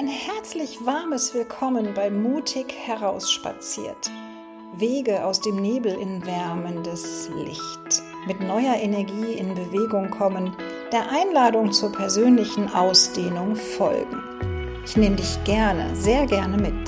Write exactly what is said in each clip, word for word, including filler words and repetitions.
Ein herzlich warmes Willkommen bei Mutig herausspaziert. Wege aus dem Nebel in wärmendes Licht. Mit neuer Energie in Bewegung kommen, der Einladung zur persönlichen Ausdehnung folgen. Ich nehme dich gerne, sehr gerne mit.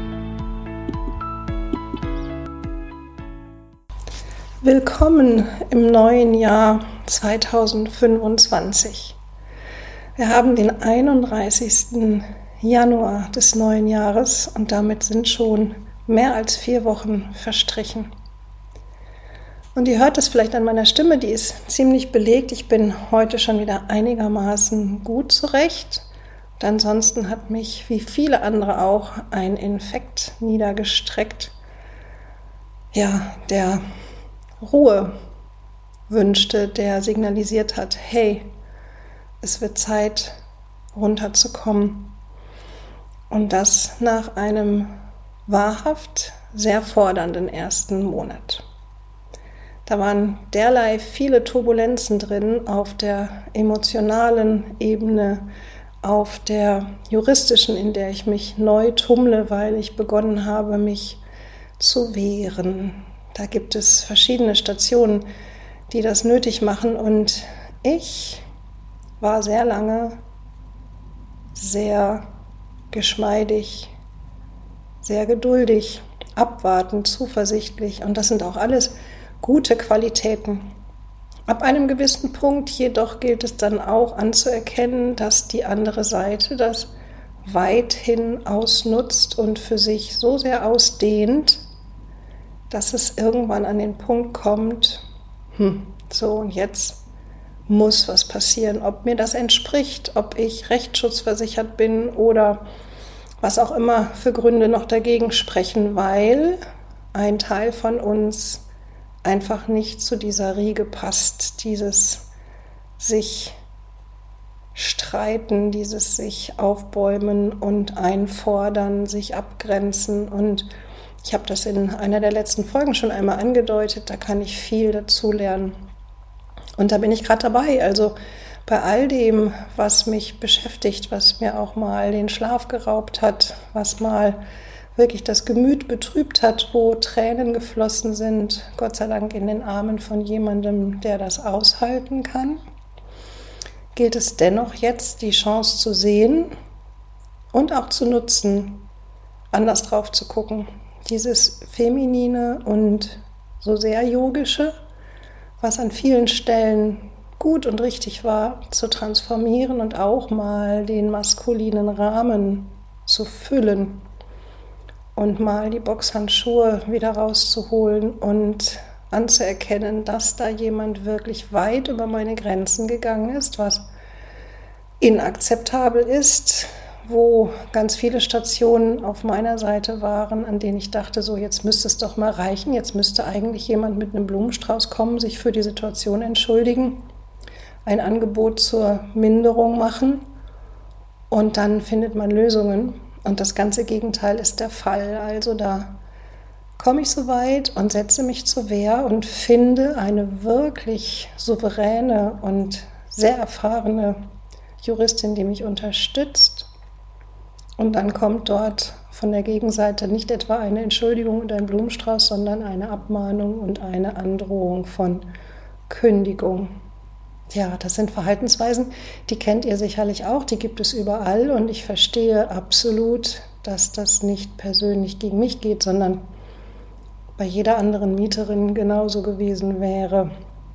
Willkommen im neuen Jahr zweitausendfünfundzwanzig. Wir haben den einunddreißigsten Januar des neuen Jahres und damit sind schon mehr als vier Wochen verstrichen. Und ihr hört es vielleicht an meiner Stimme, die ist ziemlich belegt. Ich bin heute schon wieder einigermaßen gut zurecht. Und ansonsten hat mich, wie viele andere auch, ein Infekt niedergestreckt, ja, der Ruhe wünschte, der signalisiert hat, hey, es wird Zeit, runterzukommen. Und das nach einem wahrhaft sehr fordernden ersten Monat. Da waren derlei viele Turbulenzen drin auf der emotionalen Ebene, auf der juristischen, in der ich mich neu tummle, weil ich begonnen habe, mich zu wehren. Da gibt es verschiedene Stationen, die das nötig machen, und ich war sehr lange sehr geschmeidig, sehr geduldig, abwartend, zuversichtlich, und das sind auch alles gute Qualitäten. Ab einem gewissen Punkt jedoch gilt es dann auch anzuerkennen, dass die andere Seite das weithin ausnutzt und für sich so sehr ausdehnt, dass es irgendwann an den Punkt kommt, hm, so und jetzt muss was passieren, ob mir das entspricht, ob ich rechtsschutzversichert bin oder was auch immer für Gründe noch dagegen sprechen, weil ein Teil von uns einfach nicht zu dieser Riege passt, dieses sich streiten, dieses sich aufbäumen und einfordern, sich abgrenzen. Und ich habe das in einer der letzten Folgen schon einmal angedeutet, da kann ich viel dazu lernen. Und da bin ich gerade dabei, also bei all dem, was mich beschäftigt, was mir auch mal den Schlaf geraubt hat, was mal wirklich das Gemüt betrübt hat, wo Tränen geflossen sind, Gott sei Dank in den Armen von jemandem, der das aushalten kann, gilt es dennoch jetzt, die Chance zu sehen und auch zu nutzen, anders drauf zu gucken. Dieses Feminine und so sehr Yogische, was an vielen Stellen gut und richtig war, zu transformieren und auch mal den maskulinen Rahmen zu füllen und mal die Boxhandschuhe wieder rauszuholen und anzuerkennen, dass da jemand wirklich weit über meine Grenzen gegangen ist, was inakzeptabel ist, wo ganz viele Stationen auf meiner Seite waren, an denen ich dachte, so jetzt müsste es doch mal reichen, jetzt müsste eigentlich jemand mit einem Blumenstrauß kommen, sich für die Situation entschuldigen, ein Angebot zur Minderung machen und dann findet man Lösungen. Und das ganze Gegenteil ist der Fall. Also da komme ich so weit und setze mich zur Wehr und finde eine wirklich souveräne und sehr erfahrene Juristin, die mich unterstützt. Und dann kommt dort von der Gegenseite nicht etwa eine Entschuldigung und ein Blumenstrauß, sondern eine Abmahnung und eine Androhung von Kündigung. Ja, das sind Verhaltensweisen, die kennt ihr sicherlich auch, die gibt es überall, und ich verstehe absolut, dass das nicht persönlich gegen mich geht, sondern bei jeder anderen Mieterin genauso gewesen wäre.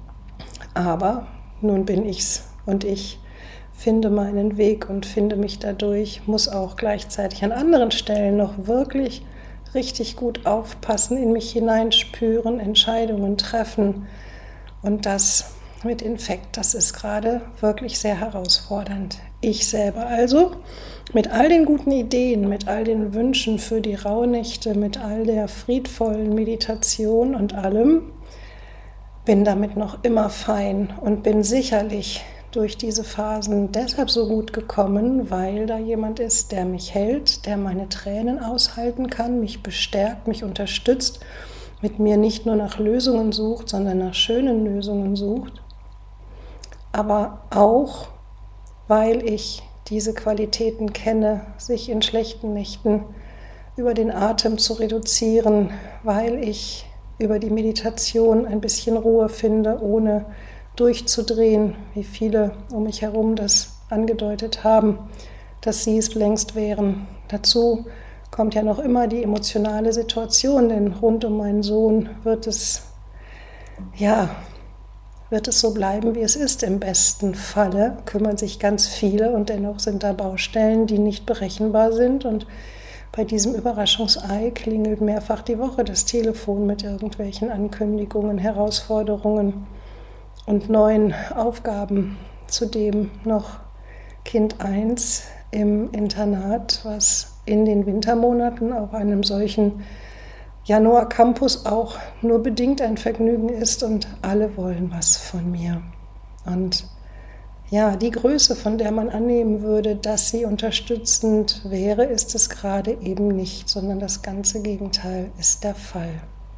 Aber nun bin ich's und ich finde meinen Weg und finde mich dadurch, muss auch gleichzeitig an anderen Stellen noch wirklich richtig gut aufpassen, in mich hineinspüren, Entscheidungen treffen, und das mit Infekt, das ist gerade wirklich sehr herausfordernd. Ich selber also mit all den guten Ideen, mit all den Wünschen für die Rauhnächte, mit all der friedvollen Meditation und allem, bin damit noch immer fein und bin sicherlich durch diese Phasen deshalb so gut gekommen, weil da jemand ist, der mich hält, der meine Tränen aushalten kann, mich bestärkt, mich unterstützt, mit mir nicht nur nach Lösungen sucht, sondern nach schönen Lösungen sucht, aber auch, weil ich diese Qualitäten kenne, sich in schlechten Nächten über den Atem zu reduzieren, weil ich über die Meditation ein bisschen Ruhe finde, ohne durchzudrehen, wie viele um mich herum das angedeutet haben, dass sie es längst wären. Dazu kommt ja noch immer die emotionale Situation, denn rund um meinen Sohn wird es, ja, wird es so bleiben, wie es ist. Im besten Falle kümmern sich ganz viele und dennoch sind da Baustellen, die nicht berechenbar sind. Und bei diesem Überraschungsei klingelt mehrfach die Woche das Telefon mit irgendwelchen Ankündigungen, Herausforderungen und neuen Aufgaben. Zudem noch Kind eins im Internat, was in den Wintermonaten auf einem solchen Januar-Campus auch nur bedingt ein Vergnügen ist und alle wollen was von mir. Und ja, die Größe, von der man annehmen würde, dass sie unterstützend wäre, ist es gerade eben nicht, sondern das ganze Gegenteil ist der Fall.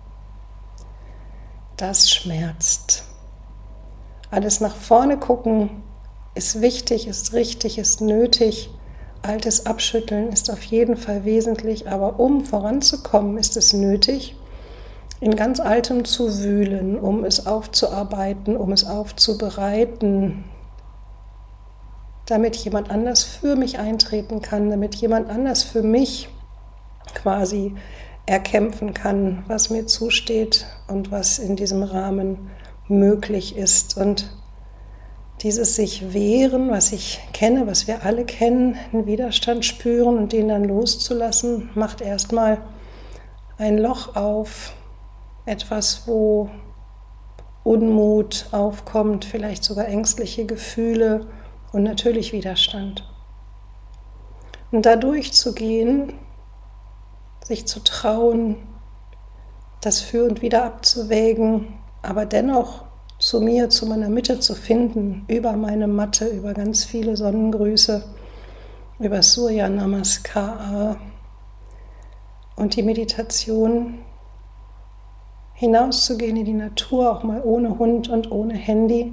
Das schmerzt. Alles nach vorne gucken ist wichtig, ist richtig, ist nötig. Altes abschütteln ist auf jeden Fall wesentlich, aber um voranzukommen, ist es nötig, in ganz Altem zu wühlen, um es aufzuarbeiten, um es aufzubereiten, damit jemand anders für mich eintreten kann, damit jemand anders für mich quasi erkämpfen kann, was mir zusteht und was in diesem Rahmen möglich ist. Und dieses sich wehren, was ich kenne, was wir alle kennen, einen Widerstand spüren und den dann loszulassen, macht erstmal ein Loch auf, etwas, wo Unmut aufkommt, vielleicht sogar ängstliche Gefühle und natürlich Widerstand. Und da durchzugehen, sich zu trauen, das für und wieder abzuwägen, aber dennoch zu mir, zu meiner Mitte zu finden, über meine Matte, über ganz viele Sonnengrüße, über Surya Namaskar und die Meditation, hinauszugehen in die Natur, auch mal ohne Hund und ohne Handy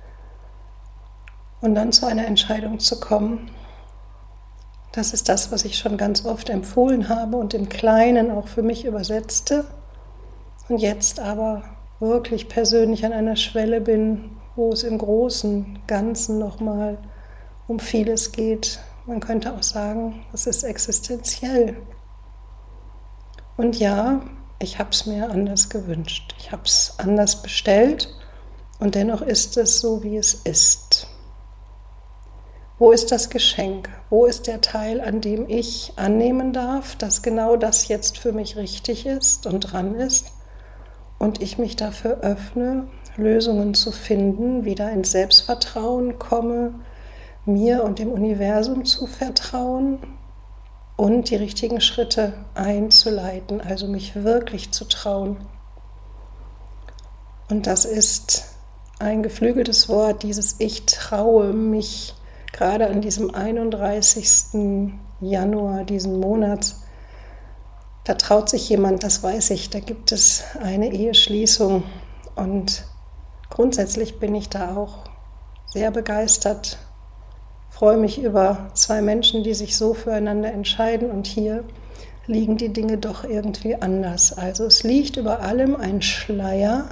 und dann zu einer Entscheidung zu kommen. Das ist das, was ich schon ganz oft empfohlen habe und im Kleinen auch für mich übersetzte und jetzt aber wirklich persönlich an einer Schwelle bin, wo es im großen Ganzen nochmal um vieles geht. Man könnte auch sagen, es ist existenziell. Und ja, ich habe es mir anders gewünscht. Ich habe es anders bestellt und dennoch ist es so, wie es ist. Wo ist das Geschenk? Wo ist der Teil, an dem ich annehmen darf, dass genau das jetzt für mich richtig ist und dran ist? Und ich mich dafür öffne, Lösungen zu finden, wieder ins Selbstvertrauen komme, mir und dem Universum zu vertrauen und die richtigen Schritte einzuleiten, also mich wirklich zu trauen. Und das ist ein geflügeltes Wort, dieses Ich traue mich, gerade an diesem einunddreißigsten Januar diesen Monats. Da traut sich jemand, das weiß ich, da gibt es eine Eheschließung und grundsätzlich bin ich da auch sehr begeistert, freue mich über zwei Menschen, die sich so füreinander entscheiden und hier liegen die Dinge doch irgendwie anders. Also es liegt über allem ein Schleier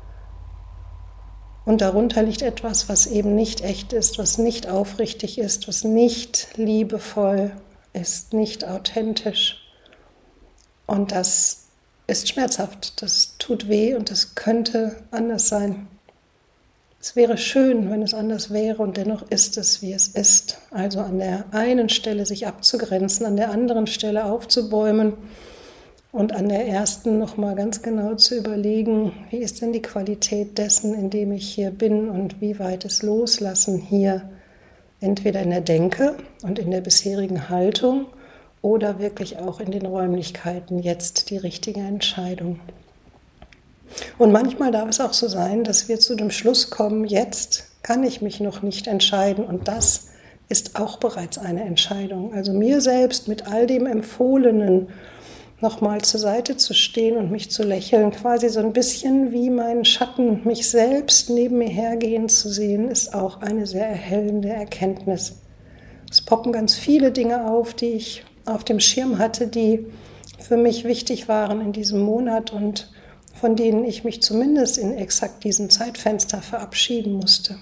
und darunter liegt etwas, was eben nicht echt ist, was nicht aufrichtig ist, was nicht liebevoll ist, nicht authentisch. Und das ist schmerzhaft, das tut weh und das könnte anders sein. Es wäre schön, wenn es anders wäre und dennoch ist es, wie es ist. Also an der einen Stelle sich abzugrenzen, an der anderen Stelle aufzubäumen und an der ersten nochmal ganz genau zu überlegen, wie ist denn die Qualität dessen, in dem ich hier bin und wie weit ist Loslassen hier, entweder in der Denke und in der bisherigen Haltung, oder wirklich auch in den Räumlichkeiten jetzt die richtige Entscheidung. Und manchmal darf es auch so sein, dass wir zu dem Schluss kommen, jetzt kann ich mich noch nicht entscheiden und das ist auch bereits eine Entscheidung. Also mir selbst mit all dem Empfohlenen nochmal zur Seite zu stehen und mich zu lächeln, quasi so ein bisschen wie mein Schatten, mich selbst neben mir hergehen zu sehen, ist auch eine sehr erhellende Erkenntnis. Es poppen ganz viele Dinge auf, die ich auf dem Schirm hatte, die für mich wichtig waren in diesem Monat und von denen ich mich zumindest in exakt diesem Zeitfenster verabschieden musste.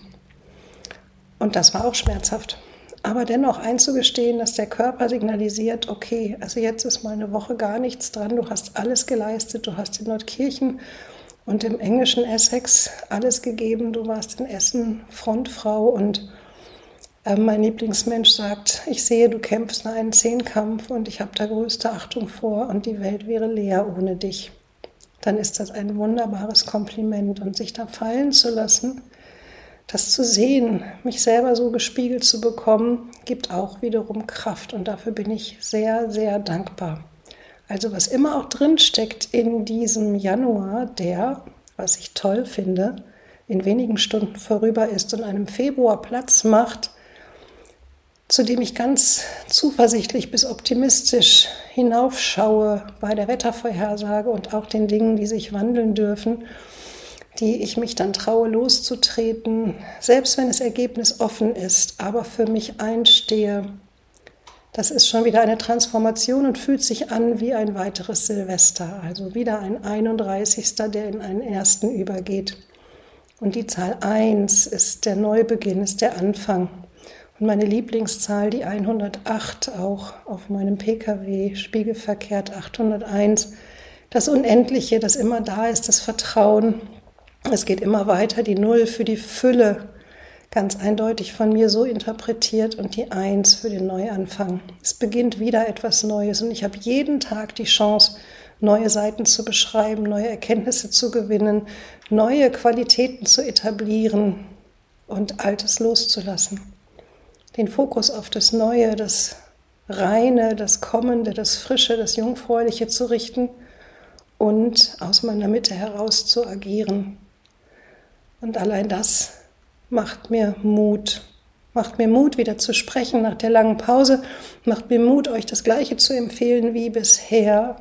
Und das war auch schmerzhaft. Aber dennoch einzugestehen, dass der Körper signalisiert, okay, also jetzt ist mal eine Woche gar nichts dran, du hast alles geleistet, du hast in Nordkirchen und im englischen Essex alles gegeben, du warst in Essen Frontfrau und äh, mein Lieblingsmensch sagt, ich sehe, du kämpfst einen Zehnkampf und ich habe da größte Achtung vor und die Welt wäre leer ohne dich. Dann ist das ein wunderbares Kompliment und sich da fallen zu lassen, das zu sehen, mich selber so gespiegelt zu bekommen, gibt auch wiederum Kraft und dafür bin ich sehr, sehr dankbar. Also was immer auch drin steckt in diesem Januar, der, was ich toll finde, in wenigen Stunden vorüber ist und einem Februar Platz macht, zu dem ich ganz zuversichtlich bis optimistisch hinaufschaue bei der Wettervorhersage und auch den Dingen, die sich wandeln dürfen, die ich mich dann traue loszutreten, selbst wenn das Ergebnis offen ist, aber für mich einstehe. Das ist schon wieder eine Transformation und fühlt sich an wie ein weiteres Silvester, also wieder ein einunddreißigster, der in einen ersten übergeht. Und die Zahl eins ist der Neubeginn, ist der Anfang. Und meine Lieblingszahl, die hundertacht, auch auf meinem P K W, spiegelverkehrt achthunderteins, das Unendliche, das immer da ist, das Vertrauen. Es geht immer weiter, die Null für die Fülle, ganz eindeutig von mir so interpretiert und die Eins für den Neuanfang. Es beginnt wieder etwas Neues und ich habe jeden Tag die Chance, neue Seiten zu beschreiben, neue Erkenntnisse zu gewinnen, neue Qualitäten zu etablieren und Altes loszulassen. Den Fokus auf das Neue, das Reine, das Kommende, das Frische, das Jungfräuliche zu richten und aus meiner Mitte heraus zu agieren. Und allein das macht mir Mut. Macht mir Mut, wieder zu sprechen nach der langen Pause. Macht mir Mut, euch das Gleiche zu empfehlen wie bisher.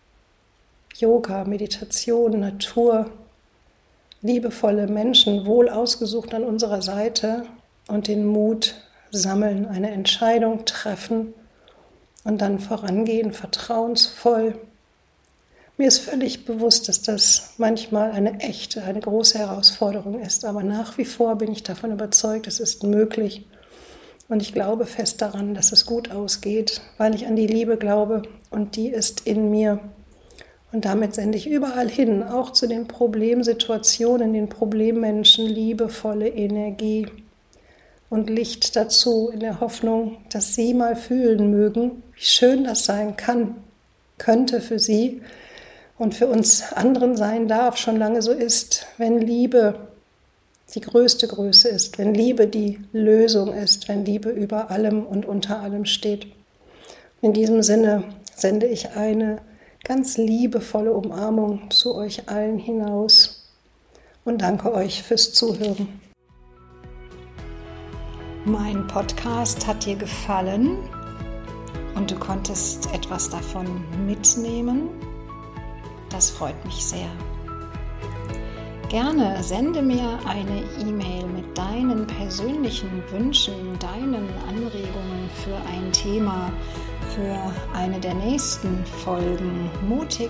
Yoga, Meditation, Natur, liebevolle Menschen, wohl ausgesucht an unserer Seite und den Mut sammeln, eine Entscheidung treffen und dann vorangehen, vertrauensvoll. Mir ist völlig bewusst, dass das manchmal eine echte, eine große Herausforderung ist, aber nach wie vor bin ich davon überzeugt, es ist möglich und ich glaube fest daran, dass es gut ausgeht, weil ich an die Liebe glaube und die ist in mir und damit sende ich überall hin, auch zu den Problemsituationen, den Problemmenschen, liebevolle Energie und Licht dazu in der Hoffnung, dass sie mal fühlen mögen, wie schön das sein kann, könnte für sie, und für uns anderen sein darf, schon lange so ist, wenn Liebe die größte Größe ist, wenn Liebe die Lösung ist, wenn Liebe über allem und unter allem steht. In diesem Sinne sende ich eine ganz liebevolle Umarmung zu euch allen hinaus und danke euch fürs Zuhören. Mein Podcast hat dir gefallen und du konntest etwas davon mitnehmen. Das freut mich sehr. Gerne sende mir eine E-Mail mit deinen persönlichen Wünschen, deinen Anregungen für ein Thema, für eine der nächsten Folgen. Mutig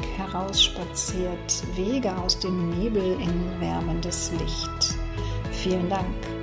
herausspaziert, Wege aus dem Nebel in wärmendes Licht. Vielen Dank.